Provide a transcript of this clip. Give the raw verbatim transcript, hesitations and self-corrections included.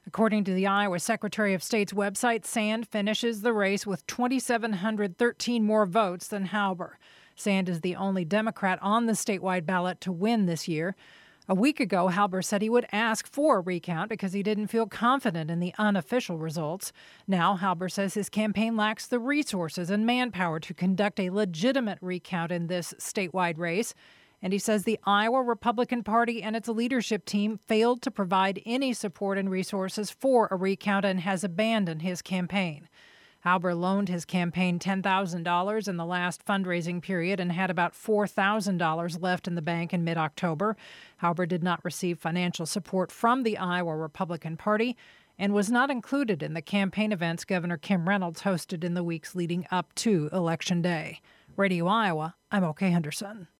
According to the Iowa Secretary of State's website, Sand finishes the race with two thousand seven hundred thirteen more votes than Halber. Sand is the only Democrat on the statewide ballot to win this year. A week ago, Halber said he would ask for a recount because he didn't feel confident in the unofficial results. Now, Halber says his campaign lacks the resources and manpower to conduct a legitimate recount in this statewide race. And he says the Iowa Republican Party and its leadership team failed to provide any support and resources for a recount and has abandoned his campaign. Halber loaned his campaign ten thousand dollars in the last fundraising period and had about four thousand dollars left in the bank in mid-October. Halber did not receive financial support from the Iowa Republican Party and was not included in the campaign events Governor Kim Reynolds hosted in the weeks leading up to Election Day. Radio Iowa, I'm O K Henderson.